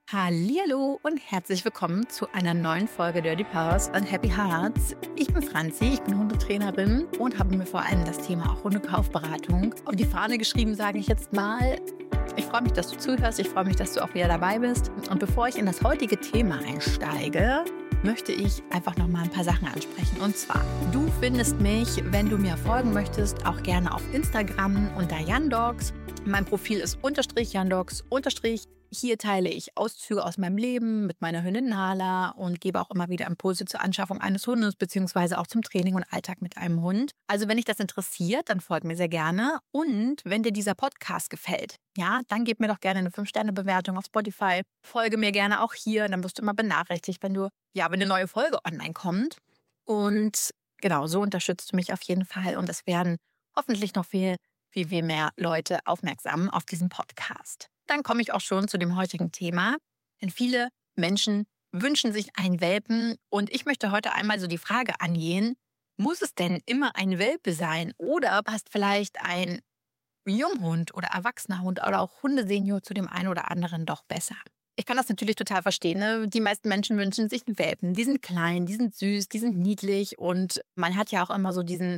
Hallihallo und herzlich willkommen zu einer neuen Folge Dirty Paws and Happy Hearts. Ich bin Franzi, ich bin Hundetrainerin und habe mir vor allem das Thema auch Hundekaufberatung auf die Fahne geschrieben, sage ich jetzt mal. Ich freue mich, dass du zuhörst, ich freue mich, dass du auch wieder dabei bist. Und bevor ich in das heutige Thema einsteige, möchte ich einfach noch mal ein paar Sachen ansprechen. Und zwar, du findest mich, wenn du mir folgen möchtest, auch gerne auf Instagram unter Yandogs. Mein Profil ist _Yandogs_. Hier teile ich Auszüge aus meinem Leben mit meiner Hündin Nala und gebe auch immer wieder Impulse zur Anschaffung eines Hundes beziehungsweise auch zum Training und Alltag mit einem Hund. Also wenn dich das interessiert, dann folg mir sehr gerne. Und wenn dir dieser Podcast gefällt, ja, dann gib mir doch gerne eine 5-Sterne-Bewertung auf Spotify. Folge mir gerne auch hier, dann wirst du immer benachrichtigt, wenn eine neue Folge online kommt. Und genau, so unterstützt du mich auf jeden Fall. Und es werden hoffentlich noch viel mehr Leute aufmerksam auf diesen Podcast. Dann komme ich auch schon zu dem heutigen Thema, denn viele Menschen wünschen sich einen Welpen und ich möchte heute einmal so die Frage angehen, muss es denn immer ein Welpe sein oder passt vielleicht ein Junghund oder erwachsener Hund oder auch Hundesenior zu dem einen oder anderen doch besser? Ich kann das natürlich total verstehen. Ne? Die meisten Menschen wünschen sich einen Welpen. Die sind klein, die sind süß, die sind niedlich und man hat ja auch immer so diese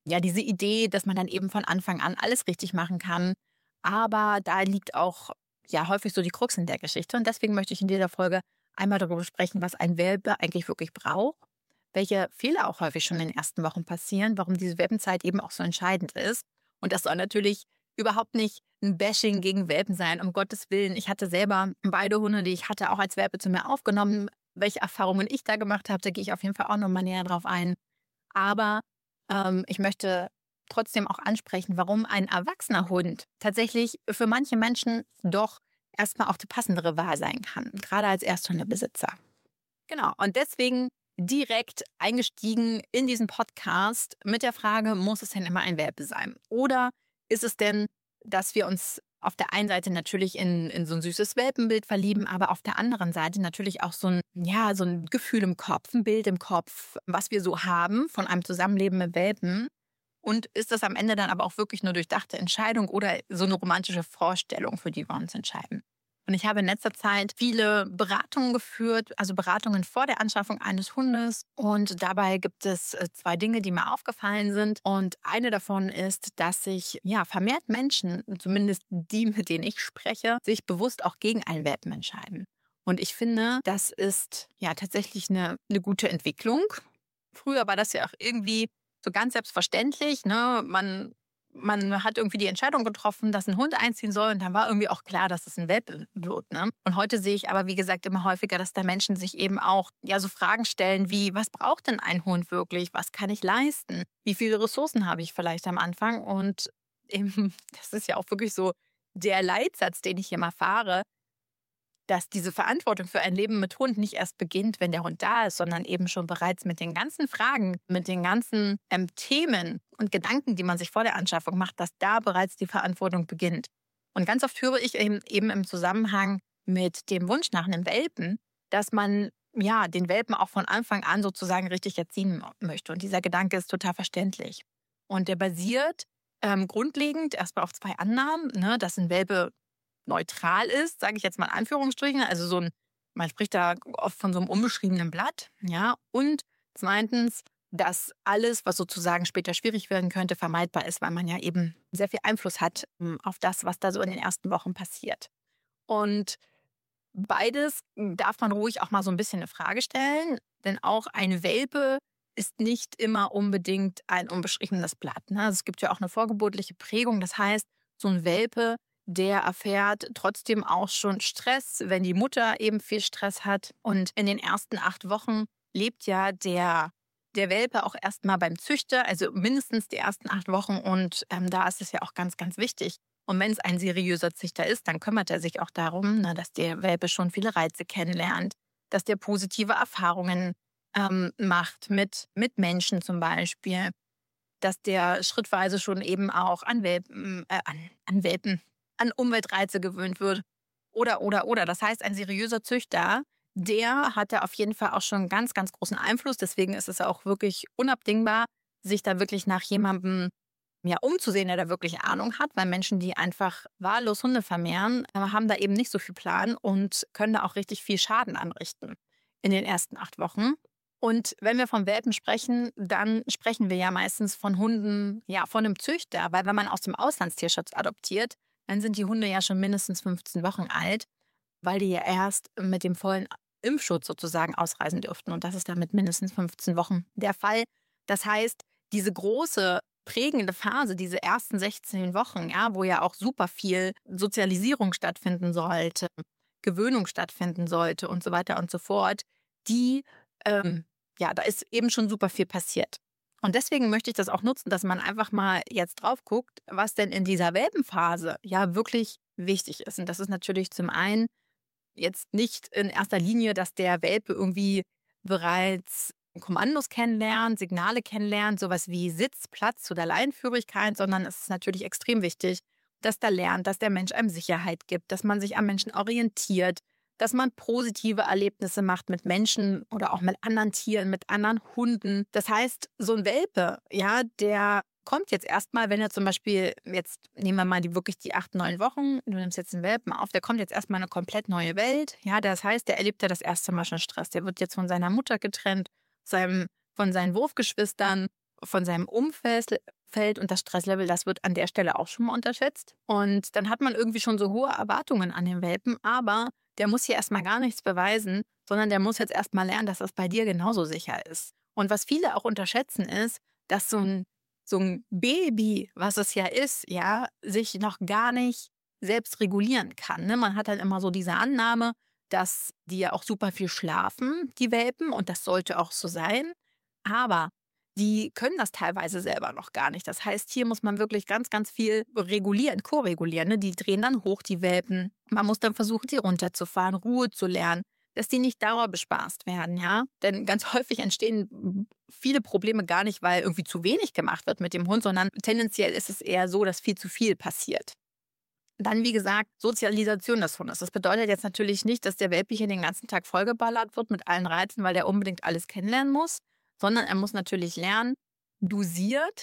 Idee, dass man dann eben von Anfang an alles richtig machen kann. Aber da liegt auch häufig so die Krux in der Geschichte. Und deswegen möchte ich in dieser Folge einmal darüber sprechen, was ein Welpe eigentlich wirklich braucht, welche Fehler auch häufig schon in den ersten Wochen passieren, warum diese Welpenzeit eben auch so entscheidend ist. Und das soll natürlich überhaupt nicht ein Bashing gegen Welpen sein, um Gottes Willen. Ich hatte selber beide Hunde, die ich hatte, auch als Welpe zu mir aufgenommen. Welche Erfahrungen ich da gemacht habe, da gehe ich auf jeden Fall auch nochmal näher drauf ein. Aber ich möchte trotzdem auch ansprechen, warum ein erwachsener Hund tatsächlich für manche Menschen doch erstmal auch die passendere Wahl sein kann, gerade als Ersthundebesitzer. Genau, und deswegen direkt eingestiegen in diesen Podcast mit der Frage, muss es denn immer ein Welpe sein? Oder ist es denn, dass wir uns auf der einen Seite natürlich in so ein süßes Welpenbild verlieben, aber auf der anderen Seite natürlich auch so ein Gefühl im Kopf, ein Bild im Kopf, was wir so haben von einem Zusammenleben mit Welpen. Und ist das am Ende dann aber auch wirklich nur durchdachte Entscheidung oder so eine romantische Vorstellung, für die wir uns entscheiden? Und ich habe in letzter Zeit viele Beratungen geführt, also Beratungen vor der Anschaffung eines Hundes. Und dabei gibt es 2 Dinge, die mir aufgefallen sind. Und eine davon ist, dass sich vermehrt Menschen, zumindest die, mit denen ich spreche, sich bewusst auch gegen einen Welpen entscheiden. Und ich finde, das ist tatsächlich eine gute Entwicklung. Früher war das ja auch irgendwie so ganz selbstverständlich, ne? Man hat irgendwie die Entscheidung getroffen, dass ein Hund einziehen soll und dann war irgendwie auch klar, dass es ein Welpe wird. Ne? Und heute sehe ich aber, wie gesagt, immer häufiger, dass da Menschen sich eben auch so Fragen stellen wie, was braucht denn ein Hund wirklich? Was kann ich leisten? Wie viele Ressourcen habe ich vielleicht am Anfang? Und eben, das ist ja auch wirklich so der Leitsatz, den ich hier mal fahre, dass diese Verantwortung für ein Leben mit Hund nicht erst beginnt, wenn der Hund da ist, sondern eben schon bereits mit den ganzen Fragen, mit den ganzen Themen und Gedanken, die man sich vor der Anschaffung macht, dass da bereits die Verantwortung beginnt. Und ganz oft höre ich eben im Zusammenhang mit dem Wunsch nach einem Welpen, dass man den Welpen auch von Anfang an sozusagen richtig erziehen möchte. Und dieser Gedanke ist total verständlich. Und der basiert grundlegend erstmal auf 2 Annahmen, ne, dass ein Welpe neutral ist, sage ich jetzt mal in Anführungsstrichen, also man spricht da oft von so einem unbeschriebenen Blatt, und zweitens, dass alles, was sozusagen später schwierig werden könnte, vermeidbar ist, weil man ja eben sehr viel Einfluss hat auf das, was da so in den ersten Wochen passiert. Und beides darf man ruhig auch mal so ein bisschen eine Frage stellen, denn auch ein Welpe ist nicht immer unbedingt ein unbeschriebenes Blatt. Ne? Also es gibt ja auch eine vorgeburtliche Prägung, das heißt, so ein Welpe, der erfährt trotzdem auch schon Stress, wenn die Mutter eben viel Stress hat. Und in den ersten 8 Wochen lebt ja der Welpe auch erstmal beim Züchter, also mindestens die ersten 8 Wochen. Und da ist es ja auch ganz, ganz wichtig. Und wenn es ein seriöser Züchter ist, dann kümmert er sich auch darum, dass der Welpe schon viele Reize kennenlernt, dass der positive Erfahrungen macht mit Menschen zum Beispiel, dass der schrittweise schon eben auch an Umweltreize gewöhnt wird. Oder. Das heißt, ein seriöser Züchter, der hat da auf jeden Fall auch schon ganz, ganz großen Einfluss. Deswegen ist es auch wirklich unabdingbar, sich da wirklich nach jemandem umzusehen, der da wirklich Ahnung hat, weil Menschen, die einfach wahllos Hunde vermehren, haben da eben nicht so viel Plan und können da auch richtig viel Schaden anrichten in den ersten 8 Wochen. Und wenn wir von Welpen sprechen, dann sprechen wir ja meistens von Hunden, von einem Züchter, weil wenn man aus dem Auslandstierschutz adoptiert, dann sind die Hunde ja schon mindestens 15 Wochen alt, weil die ja erst mit dem vollen Impfschutz sozusagen ausreisen dürften. Und das ist dann mit mindestens 15 Wochen der Fall. Das heißt, diese große prägende Phase, diese ersten 16 Wochen, wo ja auch super viel Sozialisierung stattfinden sollte, Gewöhnung stattfinden sollte und so weiter und so fort, da ist eben schon super viel passiert. Und deswegen möchte ich das auch nutzen, dass man einfach mal jetzt drauf guckt, was denn in dieser Welpenphase wirklich wichtig ist. Und das ist natürlich zum einen jetzt nicht in erster Linie, dass der Welpe irgendwie bereits Kommandos kennenlernt, Signale kennenlernt, sowas wie Sitz, Platz oder Leinenführigkeit, sondern es ist natürlich extrem wichtig, dass der lernt, dass der Mensch einem Sicherheit gibt, dass man sich am Menschen orientiert, dass man positive Erlebnisse macht mit Menschen oder auch mit anderen Tieren, mit anderen Hunden. Das heißt, so ein Welpe, der kommt jetzt erstmal, wenn er zum Beispiel, jetzt nehmen wir mal die 8, 9 Wochen, du nimmst jetzt einen Welpen auf, der kommt jetzt erstmal in eine komplett neue Welt. Das heißt, der erlebt ja das erste Mal schon Stress. Der wird jetzt von seiner Mutter getrennt, von seinen Wurfgeschwistern, von seinem Umfeld und das Stresslevel, das wird an der Stelle auch schon mal unterschätzt. Und dann hat man irgendwie schon so hohe Erwartungen an den Welpen, aber der muss hier erstmal gar nichts beweisen, sondern der muss jetzt erstmal lernen, dass das bei dir genauso sicher ist. Und was viele auch unterschätzen ist, dass so ein Baby, was es ja ist, sich noch gar nicht selbst regulieren kann. Ne? Man hat halt immer so diese Annahme, dass die ja auch super viel schlafen, die Welpen, und das sollte auch so sein. Aber die können das teilweise selber noch gar nicht. Das heißt, hier muss man wirklich ganz, ganz viel regulieren, koregulieren. Ne? Die drehen dann hoch, die Welpen. Man muss dann versuchen, die runterzufahren, Ruhe zu lernen, dass die nicht dauerbespaßt werden. Denn ganz häufig entstehen viele Probleme gar nicht, weil irgendwie zu wenig gemacht wird mit dem Hund, sondern tendenziell ist es eher so, dass viel zu viel passiert. Dann, wie gesagt, Sozialisation des Hundes. Das bedeutet jetzt natürlich nicht, dass der Welpe hier den ganzen Tag vollgeballert wird mit allen Reizen, weil der unbedingt alles kennenlernen muss, sondern er muss natürlich lernen, dosiert,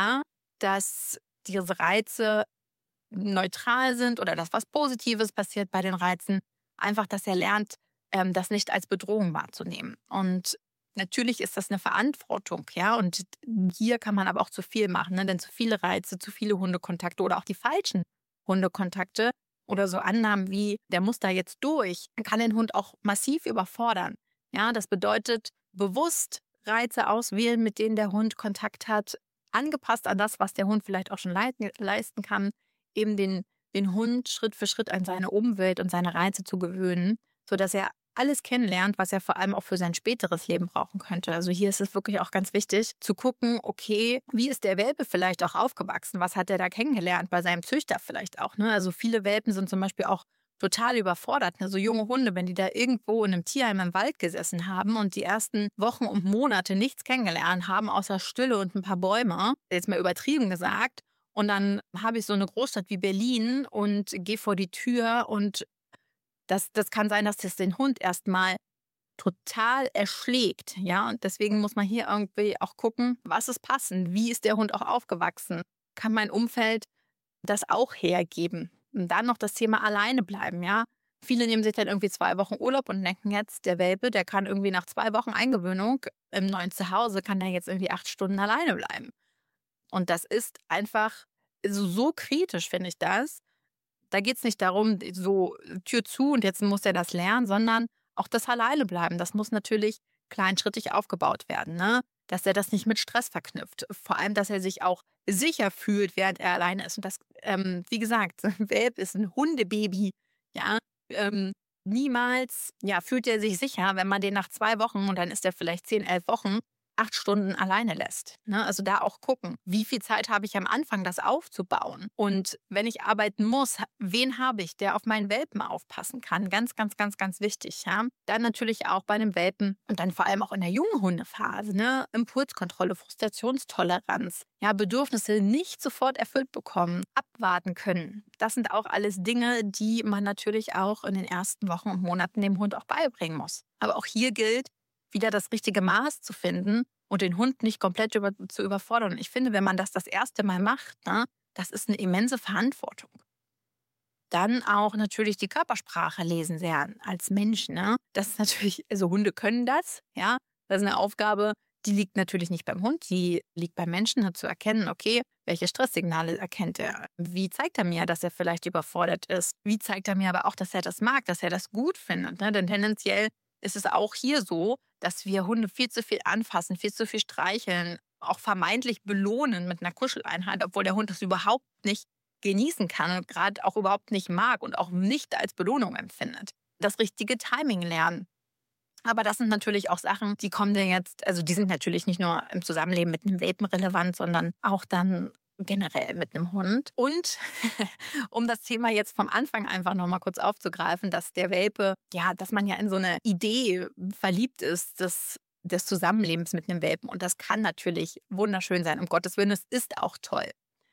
dass diese Reize neutral sind oder dass was Positives passiert bei den Reizen. Einfach, dass er lernt, das nicht als Bedrohung wahrzunehmen. Und natürlich ist das eine Verantwortung, und hier kann man aber auch zu viel machen, ne? Denn zu viele Reize, zu viele Hundekontakte oder auch die falschen Hundekontakte oder so Annahmen wie, der muss da jetzt durch, kann den Hund auch massiv überfordern. Das bedeutet, bewusst Reize auswählen, mit denen der Hund Kontakt hat, angepasst an das, was der Hund vielleicht auch schon leisten kann, eben den Hund Schritt für Schritt an seine Umwelt und seine Reize zu gewöhnen, sodass er alles kennenlernt, was er vor allem auch für sein späteres Leben brauchen könnte. Also hier ist es wirklich auch ganz wichtig zu gucken, okay, wie ist der Welpe vielleicht auch aufgewachsen? Was hat er da kennengelernt? Bei seinem Züchter vielleicht auch. Ne? Also viele Welpen sind zum Beispiel auch total überfordert. Also junge Hunde, wenn die da irgendwo in einem Tierheim im Wald gesessen haben und die ersten Wochen und Monate nichts kennengelernt haben, außer Stille und ein paar Bäume, jetzt mal übertrieben gesagt, und dann habe ich so eine Großstadt wie Berlin und gehe vor die Tür und das kann sein, dass das den Hund erstmal total erschlägt. Und deswegen muss man hier irgendwie auch gucken, was ist passend? Wie ist der Hund auch aufgewachsen? Kann mein Umfeld das auch hergeben? Und dann noch das Thema alleine bleiben, Viele nehmen sich dann irgendwie 2 Wochen Urlaub und denken jetzt, der Welpe, der kann irgendwie nach 2 Wochen Eingewöhnung im neuen Zuhause, kann der jetzt irgendwie 8 Stunden alleine bleiben. Und das ist einfach so kritisch, finde ich das. Da geht es nicht darum, so Tür zu und jetzt muss er das lernen, sondern auch das alleine bleiben. Das muss natürlich kleinschrittig aufgebaut werden, ne? Dass er das nicht mit Stress verknüpft. Vor allem, dass er sich auch sicher fühlt, während er alleine ist. Und das, wie gesagt, ein Welpe ist ein Hundebaby. Niemals fühlt er sich sicher, wenn man den nach 2 Wochen, und dann ist er vielleicht 10, 11 Wochen, 8 Stunden alleine lässt. Ne? Also da auch gucken, wie viel Zeit habe ich am Anfang, das aufzubauen. Und wenn ich arbeiten muss, wen habe ich, der auf meinen Welpen aufpassen kann? Ganz, ganz, ganz, ganz wichtig. Dann natürlich auch bei einem Welpen und dann vor allem auch in der jungen Hundephase. Ne? Impulskontrolle, Frustrationstoleranz. Bedürfnisse nicht sofort erfüllt bekommen, abwarten können. Das sind auch alles Dinge, die man natürlich auch in den ersten Wochen und Monaten dem Hund auch beibringen muss. Aber auch hier gilt, wieder das richtige Maß zu finden und den Hund nicht komplett zu überfordern. Und ich finde, wenn man das erste Mal macht, ne, das ist eine immense Verantwortung. Dann auch natürlich die Körpersprache lesen lernen als Mensch. Ne? Das ist natürlich, also Hunde können das, ja. Das ist eine Aufgabe, die liegt natürlich nicht beim Hund, die liegt beim Menschen, zu erkennen, okay, welche Stresssignale erkennt er? Wie zeigt er mir, dass er vielleicht überfordert ist? Wie zeigt er mir aber auch, dass er das mag, dass er das gut findet? Ne? Denn tendenziell ist es auch hier so, dass wir Hunde viel zu viel anfassen, viel zu viel streicheln, auch vermeintlich belohnen mit einer Kuscheleinheit, obwohl der Hund das überhaupt nicht genießen kann und gerade auch überhaupt nicht mag und auch nicht als Belohnung empfindet. Das richtige Timing lernen. Aber das sind natürlich auch Sachen, die kommen dir jetzt, also die sind natürlich nicht nur im Zusammenleben mit einem Welpen relevant, sondern auch dann generell mit einem Hund. Und um das Thema jetzt vom Anfang einfach nochmal kurz aufzugreifen, dass der Welpe, ja, dass man ja in so eine Idee verliebt ist, des Zusammenlebens mit einem Welpen. Und das kann natürlich wunderschön sein, um Gottes Willen, es ist auch toll.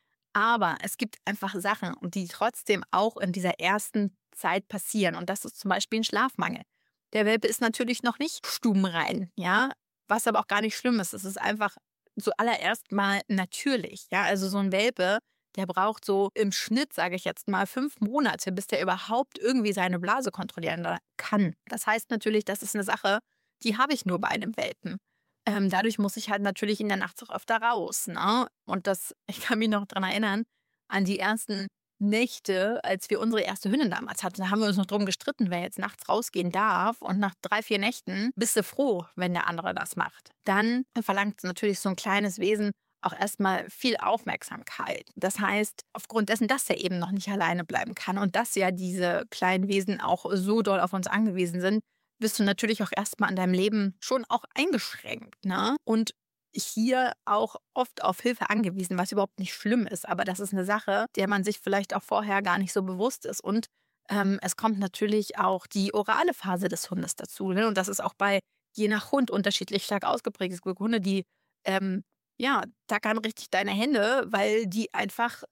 Aber es gibt einfach Sachen, die trotzdem auch in dieser ersten Zeit passieren. Und das ist zum Beispiel ein Schlafmangel. Der Welpe ist natürlich noch nicht stubenrein, ja, was aber auch gar nicht schlimm ist. Es ist einfach zuallererst mal natürlich, ja. Also so ein Welpe, der braucht so im Schnitt, sage ich jetzt mal, 5 Monate, bis der überhaupt irgendwie seine Blase kontrollieren kann. Das heißt natürlich, das ist eine Sache, die habe ich nur bei einem Welpen. Dadurch muss ich halt natürlich in der Nacht auch öfter raus. Ne? Und ich kann mich noch daran erinnern, an die ersten Nächte, als wir unsere erste Hündin damals hatten. Da haben wir uns noch drum gestritten, wer jetzt nachts rausgehen darf. Und nach 3, 4 Nächten bist du froh, wenn der andere das macht. Dann verlangt natürlich so ein kleines Wesen auch erstmal viel Aufmerksamkeit. Das heißt, aufgrund dessen, dass er eben noch nicht alleine bleiben kann und dass ja diese kleinen Wesen auch so doll auf uns angewiesen sind, bist du natürlich auch erstmal in deinem Leben schon auch eingeschränkt. Ne? Und hier auch oft auf Hilfe angewiesen, was überhaupt nicht schlimm ist. Aber das ist eine Sache, der man sich vielleicht auch vorher gar nicht so bewusst ist. Und es kommt natürlich auch die orale Phase des Hundes dazu. Ne? Und das ist auch je nach Hund unterschiedlich stark ausgeprägt. Es gibt Hunde, die tackern richtig deine Hände, weil die einfach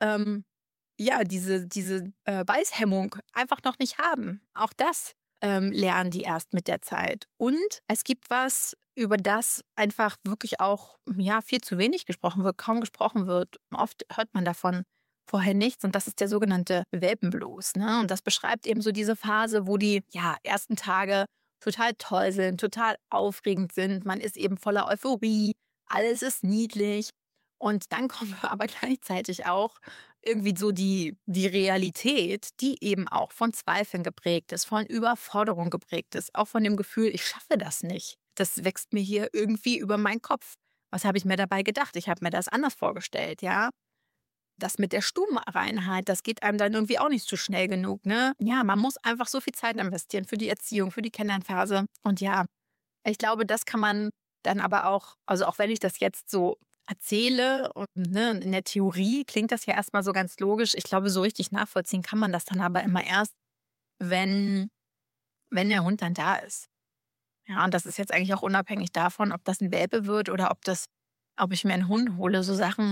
diese Beißhemmung einfach noch nicht haben. Auch das lernen die erst mit der Zeit. Und es gibt was, über das einfach wirklich auch viel zu wenig gesprochen wird, kaum gesprochen wird. Oft hört man davon vorher nichts und das ist der sogenannte Welpenblues. Ne? Und das beschreibt eben so diese Phase, wo die ersten Tage total toll sind, total aufregend sind. Man ist eben voller Euphorie, alles ist niedlich. Und dann kommen wir aber gleichzeitig auch irgendwie so die Realität, die eben auch von Zweifeln geprägt ist, von Überforderung geprägt ist, auch von dem Gefühl, ich schaffe das nicht. Das wächst mir hier irgendwie über meinen Kopf. Was habe ich mir dabei gedacht? Ich habe mir das anders vorgestellt, ja. Das mit der Stubenreinheit, das geht einem dann irgendwie auch nicht so schnell genug, ne? Ja, man muss einfach so viel Zeit investieren für die Erziehung, für die Kennenlernphase. Und ja, ich glaube, das kann man dann aber auch, also auch wenn ich das jetzt so erzähle und in der Theorie klingt das ja erstmal so ganz logisch. Ich glaube, so richtig nachvollziehen kann man das dann aber immer erst, wenn der Hund dann da ist. Ja, und das ist jetzt eigentlich auch unabhängig davon, ob das ein Welpe wird oder ob ich mir einen Hund hole. So Sachen,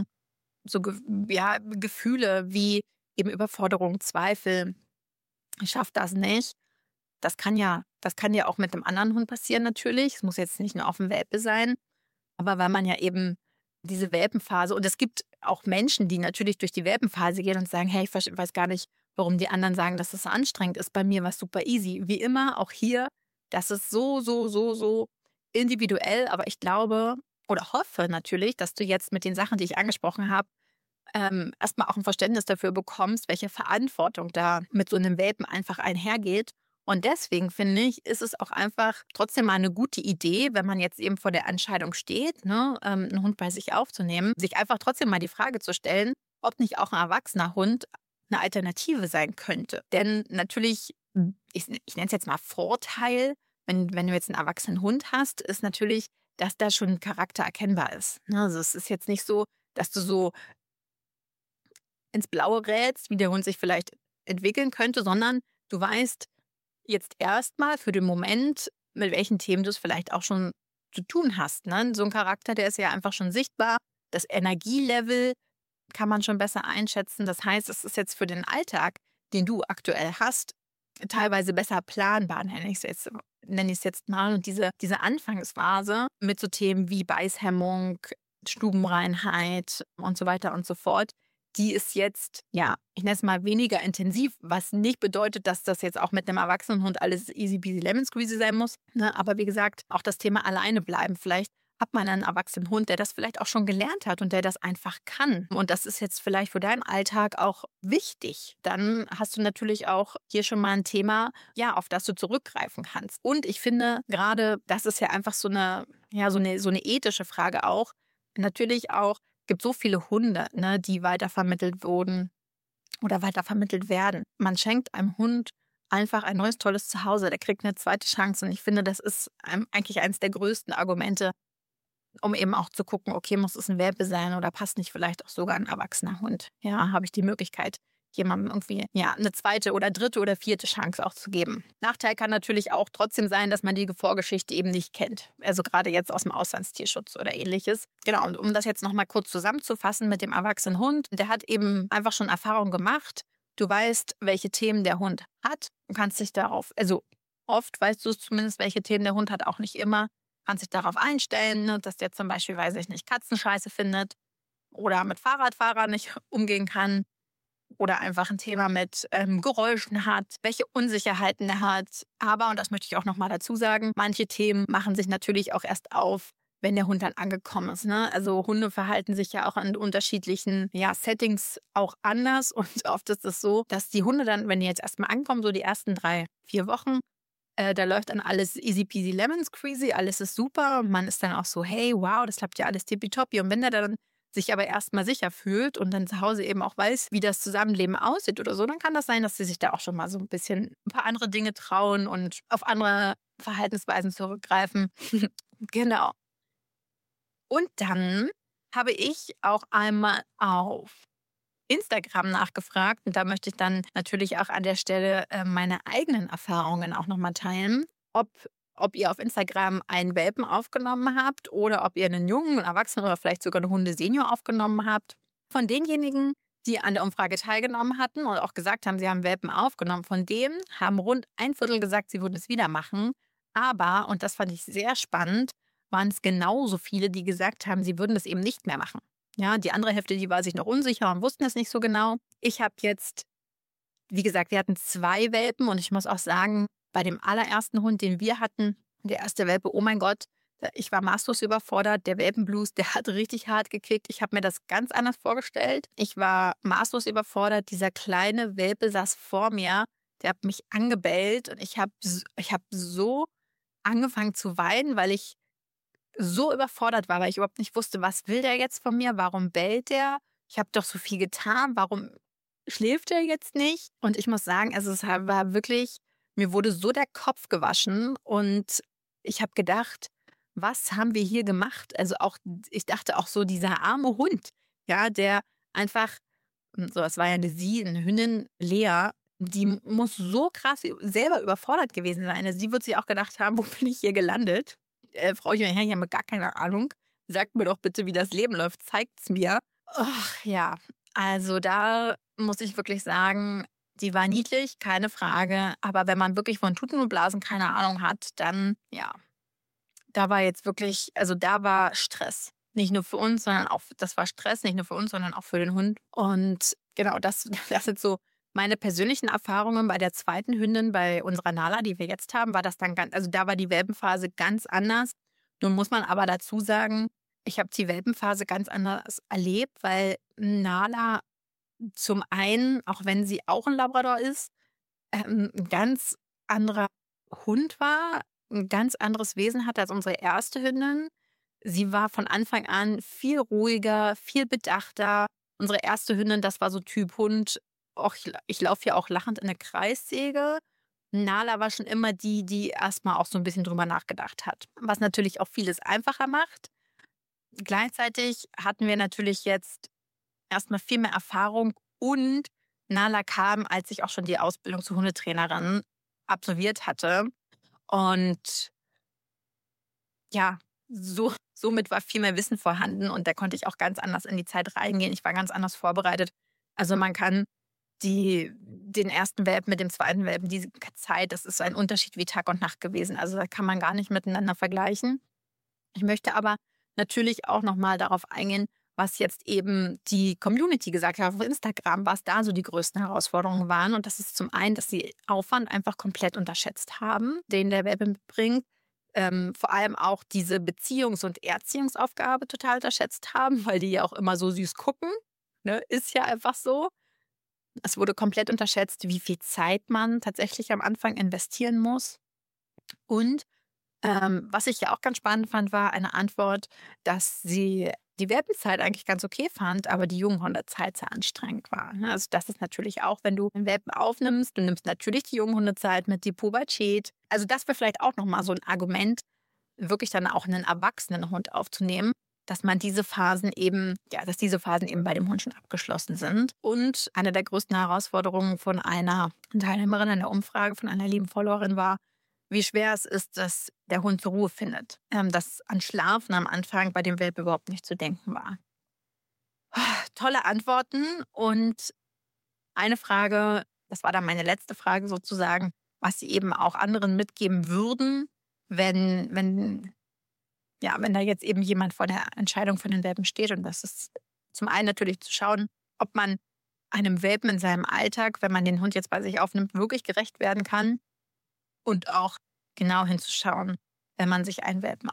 Gefühle wie eben Überforderung, Zweifel, ich schaffe das nicht. Das kann ja auch mit einem anderen Hund passieren natürlich. Es muss jetzt nicht nur auf dem Welpe sein. Aber weil man ja eben diese Welpenphase, und es gibt auch Menschen, die natürlich durch die Welpenphase gehen und sagen, hey, ich weiß gar nicht, warum die anderen sagen, dass das so anstrengend ist. Bei mir war es super easy. Wie immer, auch hier, das ist so individuell. Aber ich glaube oder hoffe natürlich, dass du jetzt mit den Sachen, die ich angesprochen habe, erstmal auch ein Verständnis dafür bekommst, welche Verantwortung da mit so einem Welpen einfach einhergeht. Und deswegen finde ich, ist es auch einfach trotzdem mal eine gute Idee, wenn man jetzt eben vor der Entscheidung steht, ne, einen Hund bei sich aufzunehmen, sich einfach trotzdem mal die Frage zu stellen, ob nicht auch ein erwachsener Hund eine Alternative sein könnte. Denn natürlich, ich nenne es jetzt mal Vorteil, wenn du jetzt einen erwachsenen Hund hast, ist natürlich, dass da schon ein Charakter erkennbar ist. Ne? Also es ist jetzt nicht so, dass du so ins Blaue rätst, wie der Hund sich vielleicht entwickeln könnte, sondern du weißt jetzt erstmal für den Moment, mit welchen Themen du es vielleicht auch schon zu tun hast. Ne? So ein Charakter, der ist ja einfach schon sichtbar. Das Energielevel kann man schon besser einschätzen. Das heißt, es ist jetzt für den Alltag, den du aktuell hast, teilweise besser planbar, nenne ich es jetzt mal. Und diese Anfangsphase mit so Themen wie Beißhemmung, Stubenreinheit und so weiter und so fort, die ist jetzt, ja, ich nenne es mal weniger intensiv, was nicht bedeutet, dass das jetzt auch mit einem erwachsenen Hund alles easy peasy lemon squeezy sein muss. Ne? Aber wie gesagt, auch das Thema alleine bleiben. Vielleicht hat man einen erwachsenen Hund, der das vielleicht auch schon gelernt hat und der das einfach kann. Und das ist jetzt vielleicht für deinen Alltag auch wichtig. Dann hast du natürlich auch hier schon mal ein Thema, ja, auf das du zurückgreifen kannst. Und ich finde gerade, das ist ja einfach so eine ethische Frage auch. Natürlich auch, gibt so viele Hunde, ne, die weitervermittelt wurden oder weitervermittelt werden. Man schenkt einem Hund einfach ein neues, tolles Zuhause. Der kriegt eine zweite Chance. Und ich finde, das ist eigentlich eines der größten Argumente, um eben auch zu gucken, okay, muss es ein Welpe sein oder passt nicht vielleicht auch sogar ein erwachsener Hund? Ja, habe ich die Möglichkeit, jemandem irgendwie eine zweite oder dritte oder vierte Chance auch zu geben. Nachteil kann natürlich auch trotzdem sein, dass man die Vorgeschichte eben nicht kennt. Also gerade jetzt aus dem Auslandstierschutz oder ähnliches. Genau, und um das jetzt nochmal kurz zusammenzufassen mit dem erwachsenen Hund, der hat eben einfach schon Erfahrung gemacht. Du weißt, welche Themen der Hund hat. Du kannst dich darauf, also oft weißt du zumindest, welche Themen der Hund hat, auch nicht immer. Kannst dich darauf einstellen, ne, dass der zum Beispiel, weiß ich nicht, Katzenscheiße findet oder mit Fahrradfahrern nicht umgehen kann oder einfach ein Thema mit Geräuschen hat, welche Unsicherheiten er hat. Aber, und das möchte ich auch nochmal dazu sagen, manche Themen machen sich natürlich auch erst auf, wenn der Hund dann angekommen ist. Ne? Also Hunde verhalten sich ja auch in unterschiedlichen Settings auch anders. Und oft ist es so, dass die Hunde dann, wenn die jetzt erstmal ankommen, so die ersten 3-4 Wochen, da läuft dann alles easy peasy lemon squeezy, alles ist super. Und man ist dann auch so, hey, wow, das klappt ja alles tippitoppi. Und wenn der dann sich aber erstmal sicher fühlt und dann zu Hause eben auch weiß, wie das Zusammenleben aussieht oder so, dann kann das sein, dass sie sich da auch schon mal so ein bisschen ein paar andere Dinge trauen und auf andere Verhaltensweisen zurückgreifen. Genau. Und dann habe ich auch einmal auf Instagram nachgefragt und da möchte ich dann natürlich auch an der Stelle meine eigenen Erfahrungen auch nochmal teilen, ob ihr auf Instagram einen Welpen aufgenommen habt oder ob ihr einen Jungen, einen Erwachsenen oder vielleicht sogar eine Hunde-Senior aufgenommen habt. Von denjenigen, die an der Umfrage teilgenommen hatten und auch gesagt haben, sie haben Welpen aufgenommen, von denen haben rund 1/4 gesagt, sie würden es wieder machen. Aber, und das fand ich sehr spannend, waren es genauso viele, die gesagt haben, sie würden das eben nicht mehr machen. Ja, die andere Hälfte, die war sich noch unsicher und wussten es nicht so genau. Ich habe jetzt, wie gesagt, wir hatten 2 Welpen und ich muss auch sagen, bei dem allerersten Hund, den wir hatten, der erste Welpe, oh mein Gott, ich war maßlos überfordert. Der Welpenblues, der hat richtig hart gekickt. Ich habe mir das ganz anders vorgestellt. Ich war maßlos überfordert. Dieser kleine Welpe saß vor mir, der hat mich angebellt und ich hab so angefangen zu weinen, weil ich so überfordert war, weil ich überhaupt nicht wusste, was will der jetzt von mir? Warum bellt der? Ich habe doch so viel getan. Warum schläft er jetzt nicht? Und ich muss sagen, also es war wirklich, mir wurde so der Kopf gewaschen und ich habe gedacht, was haben wir hier gemacht? Also auch, ich dachte auch so, dieser arme Hund, ja, der einfach, so, es war ja eine Hündin, Lea, die muss so krass selber überfordert gewesen sein. Also sie wird sich auch gedacht haben, wo bin ich hier gelandet? Frau Johann, ich habe gar keine Ahnung. Sagt mir doch bitte, wie das Leben läuft. Zeigt's mir. Ach, ja, also da muss ich wirklich sagen, die war niedlich, keine Frage. Aber wenn man wirklich von Tuten und Blasen keine Ahnung hat, dann, ja, da war jetzt wirklich, also da war Stress. Nicht nur für uns, sondern auch, das war Stress, nicht nur für uns, sondern auch für den Hund. Und genau, das sind so meine persönlichen Erfahrungen. Bei der zweiten Hündin, bei unserer Nala, die wir jetzt haben, war das dann also da war die Welpenphase ganz anders. Nun muss man aber dazu sagen, ich habe die Welpenphase ganz anders erlebt, weil Nala zum einen, auch wenn sie auch ein Labrador ist, ein ganz anderer Hund war, ein ganz anderes Wesen hatte als unsere erste Hündin. Sie war von Anfang an viel ruhiger, viel bedachter. Unsere erste Hündin, das war so Typ Hund. Och, ich laufe hier auch lachend in eine Kreissäge. Nala war schon immer die erstmal auch so ein bisschen drüber nachgedacht hat. Was natürlich auch vieles einfacher macht. Gleichzeitig hatten wir natürlich jetzt erstmal viel mehr Erfahrung und Nala kam, als ich auch schon die Ausbildung zur Hundetrainerin absolviert hatte. Und ja, somit war viel mehr Wissen vorhanden und da konnte ich auch ganz anders in die Zeit reingehen. Ich war ganz anders vorbereitet. Also man kann den ersten Welpen mit dem zweiten Welpen, diese Zeit, das ist ein Unterschied wie Tag und Nacht gewesen. Also da kann man gar nicht miteinander vergleichen. Ich möchte aber natürlich auch nochmal darauf eingehen, was jetzt eben die Community gesagt hat auf Instagram, was da so die größten Herausforderungen waren. Und das ist zum einen, dass sie Aufwand einfach komplett unterschätzt haben, den der Welpe mitbringt. Vor allem auch diese Beziehungs- und Erziehungsaufgabe total unterschätzt haben, weil die ja auch immer so süß gucken. Ne? Ist ja einfach so. Es wurde komplett unterschätzt, wie viel Zeit man tatsächlich am Anfang investieren muss. Und was ich ja auch ganz spannend fand, war eine Antwort, dass sie die Welpenzeit eigentlich ganz okay fand, aber die Junghundezeit sehr anstrengend war. Ne? Also das ist natürlich auch, wenn du einen Welpen aufnimmst, du nimmst natürlich die Junghundezeit mit, die Pubertät. Also das wäre vielleicht auch nochmal so ein Argument, wirklich dann auch einen erwachsenen Hund aufzunehmen, dass man diese Phasen eben, dass diese Phasen eben bei dem Hund schon abgeschlossen sind. Und eine der größten Herausforderungen von einer Teilnehmerin in der Umfrage, von einer lieben Followerin war, wie schwer es ist, dass der Hund zur Ruhe findet. Dass an Schlafen am Anfang bei dem Welpen überhaupt nicht zu denken war. Tolle Antworten und eine Frage, das war dann meine letzte Frage sozusagen, was sie eben auch anderen mitgeben würden, wenn da jetzt eben jemand vor der Entscheidung für den Welpen steht. Und das ist zum einen natürlich zu schauen, ob man einem Welpen in seinem Alltag, wenn man den Hund jetzt bei sich aufnimmt, wirklich gerecht werden kann. Und auch genau hinzuschauen, wenn man sich einen Welpen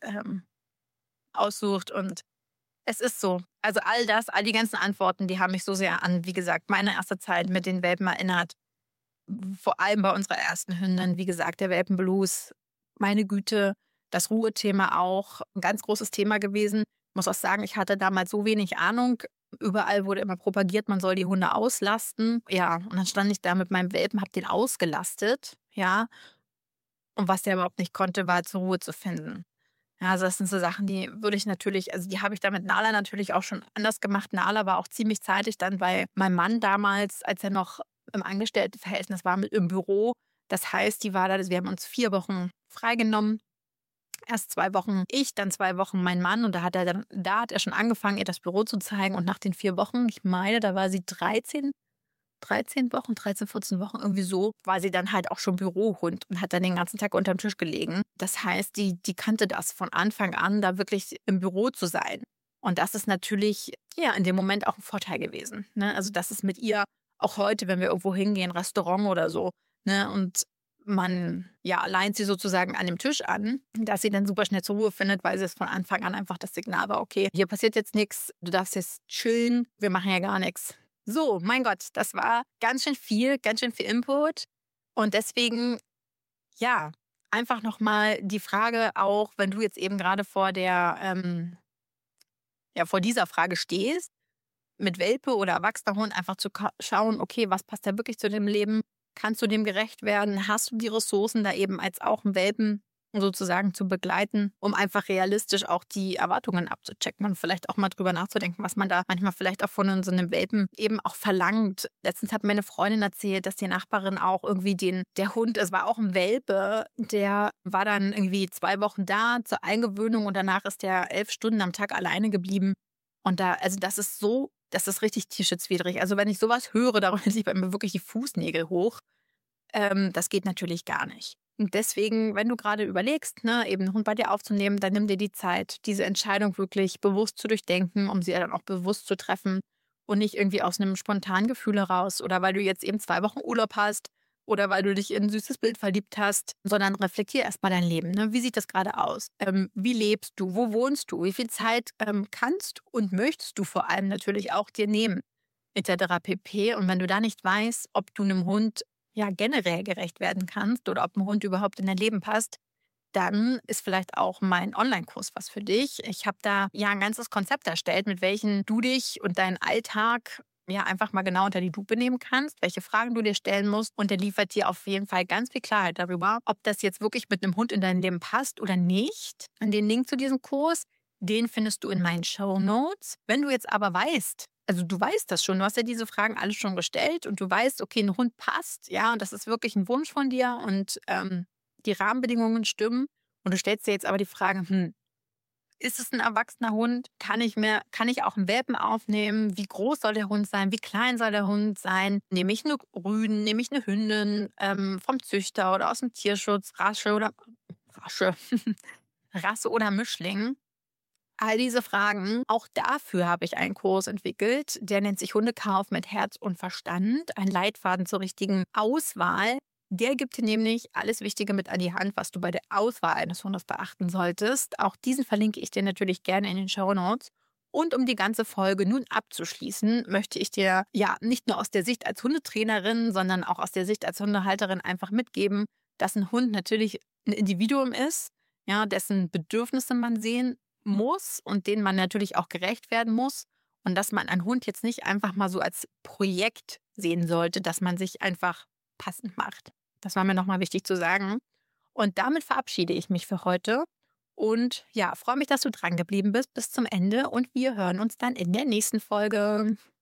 aussucht. Und es ist so. Also all die ganzen Antworten, die haben mich so sehr an, wie gesagt, meine erste Zeit mit den Welpen erinnert. Vor allem bei unserer ersten Hündin, wie gesagt, der Welpenblues. Meine Güte, das Ruhethema auch ein ganz großes Thema gewesen. Ich muss auch sagen, ich hatte damals so wenig Ahnung. Überall wurde immer propagiert, man soll die Hunde auslasten. Ja, und dann stand ich da mit meinem Welpen, habe den ausgelastet. Ja, und was der überhaupt nicht konnte, war zur Ruhe zu finden. Ja, also das sind so Sachen, die würde ich natürlich, also die habe ich da mit Nala natürlich auch schon anders gemacht. Nala war auch ziemlich zeitig dann bei meinem Mann damals, als er noch im Angestelltenverhältnis war, im Büro. Das heißt, die war da, wir haben uns 4 Wochen freigenommen. Erst 2 Wochen ich, dann 2 Wochen mein Mann. Und da hat er schon angefangen, ihr das Büro zu zeigen. Und nach den 4 Wochen, ich meine, da war sie 13 Wochen, 13, 14 Wochen, irgendwie so, war sie dann halt auch schon Bürohund und hat dann den ganzen Tag unterm Tisch gelegen. Das heißt, die kannte das von Anfang an, da wirklich im Büro zu sein. Und das ist natürlich, in dem Moment auch ein Vorteil gewesen. Ne? Also das ist mit ihr auch heute, wenn wir irgendwo hingehen, Restaurant oder so, ne? Und man, leint sie sozusagen an dem Tisch an, dass sie dann super schnell zur Ruhe findet, weil sie es von Anfang an einfach das Signal war, okay, hier passiert jetzt nichts, du darfst jetzt chillen, wir machen ja gar nichts. So, mein Gott, das war ganz schön viel Input. Und deswegen, einfach nochmal die Frage auch, wenn du jetzt eben gerade vor dieser Frage stehst, mit Welpe oder erwachsener Hund einfach zu schauen, okay, was passt da wirklich zu dem Leben? Kannst du dem gerecht werden? Hast du die Ressourcen, da eben als auch einen Welpen sozusagen zu begleiten, um einfach realistisch auch die Erwartungen abzuchecken und vielleicht auch mal drüber nachzudenken, was man da manchmal vielleicht auch von so einem Welpen eben auch verlangt. Letztens hat meine Freundin erzählt, dass die Nachbarin auch irgendwie der Hund, es war auch ein Welpe, der war dann irgendwie 2 Wochen da zur Eingewöhnung und danach ist der 11 Stunden am Tag alleine geblieben. Und das ist richtig tierschutzwidrig. Also wenn ich sowas höre, da rollen sich bei mir wirklich die Fußnägel hoch. Das geht natürlich gar nicht. Und deswegen, wenn du gerade überlegst, ne, eben einen Hund bei dir aufzunehmen, dann nimm dir die Zeit, diese Entscheidung wirklich bewusst zu durchdenken, um sie dann auch bewusst zu treffen und nicht irgendwie aus einem spontanen Gefühl heraus oder weil du jetzt eben 2 Wochen Urlaub hast oder weil du dich in ein süßes Bild verliebt hast, sondern reflektier erstmal dein Leben. Ne? Wie sieht das gerade aus? Wie lebst du? Wo wohnst du? Wie viel Zeit kannst und möchtest du vor allem natürlich auch dir nehmen? Etc. pp. Und wenn du da nicht weißt, ob du einem Hund generell gerecht werden kannst oder ob ein Hund überhaupt in dein Leben passt, dann ist vielleicht auch mein Online-Kurs was für dich. Ich habe da ein ganzes Konzept erstellt, mit welchen du dich und deinen Alltag einfach mal genau unter die Lupe nehmen kannst, welche Fragen du dir stellen musst. Und der liefert dir auf jeden Fall ganz viel Klarheit darüber, ob das jetzt wirklich mit einem Hund in dein Leben passt oder nicht. Und den Link zu diesem Kurs, den findest du in meinen Shownotes. Wenn du jetzt aber weißt, also du weißt das schon, du hast ja diese Fragen alle schon gestellt und du weißt, okay, ein Hund passt, und das ist wirklich ein Wunsch von dir und die Rahmenbedingungen stimmen und du stellst dir jetzt aber die Frage, ist es ein erwachsener Hund? Kann ich auch einen Welpen aufnehmen? Wie groß soll der Hund sein? Wie klein soll der Hund sein? Nehme ich eine Rüden? Nehme ich eine Hündin vom Züchter oder aus dem Tierschutz? Rasche, Rasse oder Mischling? All diese Fragen, auch dafür habe ich einen Kurs entwickelt, der nennt sich Hundekauf mit Herz und Verstand, ein Leitfaden zur richtigen Auswahl. Der gibt dir nämlich alles Wichtige mit an die Hand, was du bei der Auswahl eines Hundes beachten solltest. Auch diesen verlinke ich dir natürlich gerne in den Shownotes. Und um die ganze Folge nun abzuschließen, möchte ich dir ja nicht nur aus der Sicht als Hundetrainerin, sondern auch aus der Sicht als Hundehalterin einfach mitgeben, dass ein Hund natürlich ein Individuum ist, ja, dessen Bedürfnisse man sehen muss und denen man natürlich auch gerecht werden muss. Und dass man einen Hund jetzt nicht einfach mal so als Projekt sehen sollte, dass man sich einfach passend macht. Das war mir nochmal wichtig zu sagen. Und damit verabschiede ich mich für heute. Und ja, freue mich, dass du dran geblieben bist bis zum Ende. Und wir hören uns dann in der nächsten Folge.